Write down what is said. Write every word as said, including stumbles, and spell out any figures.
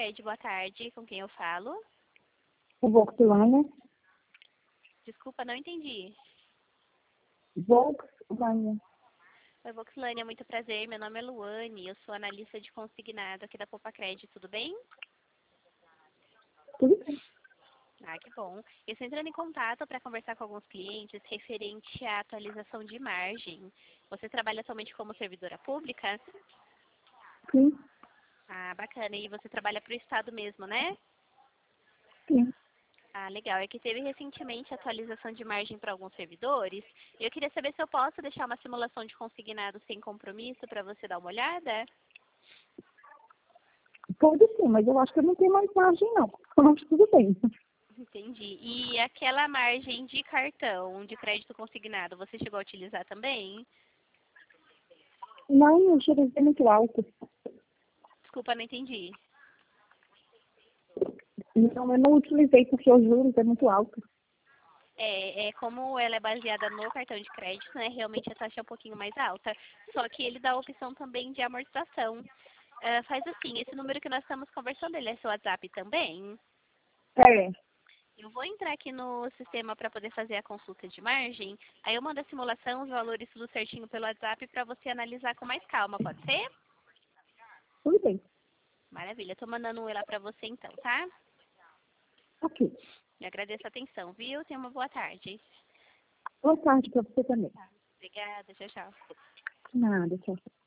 Cred, boa tarde. Com quem eu falo? O Volkswagen. Desculpa, não entendi. Volkswagen. Oi, Voxlânia, muito prazer. Meu nome é Luane, eu sou analista de consignado aqui da Popacred, tudo bem? Tudo bem. Ah, que bom. Eu estou entrando em contato para conversar com alguns clientes referente à atualização de margem. Você trabalha atualmente como servidora pública? Sim, Ah, bacana. E você trabalha para o Estado mesmo, né? sim. Ah, legal. É que teve recentemente atualização de margem para alguns servidores. Eu queria saber se eu posso deixar uma simulação de consignado sem compromisso para você dar uma olhada. Pode sim, mas eu acho que eu não tenho mais margem, não. Eu acho que tudo bem. Entendi. E aquela margem de cartão, de crédito consignado, você chegou a utilizar também? Não, o juros é muito alto. Desculpa, não entendi. Então, eu não utilizei porque os juros é muito alto. É, é, como ela é baseada no cartão de crédito, né? Realmente a taxa é um pouquinho mais alta. Só que ele dá a opção também de amortização. Ah, faz assim, esse número que nós estamos conversando, ele é seu WhatsApp também? É, Eu vou entrar aqui no sistema para poder fazer a consulta de margem. Aí eu mando a simulação, os valores tudo certinho pelo WhatsApp para você analisar com mais calma, pode ser? tudo bem. Maravilha, estou mandando um e lá para você então, tá? Ok. Me agradeço a atenção, viu? Tenha uma boa tarde. Boa tarde para você também. Obrigada, tchau, tchau. Nada, tchau.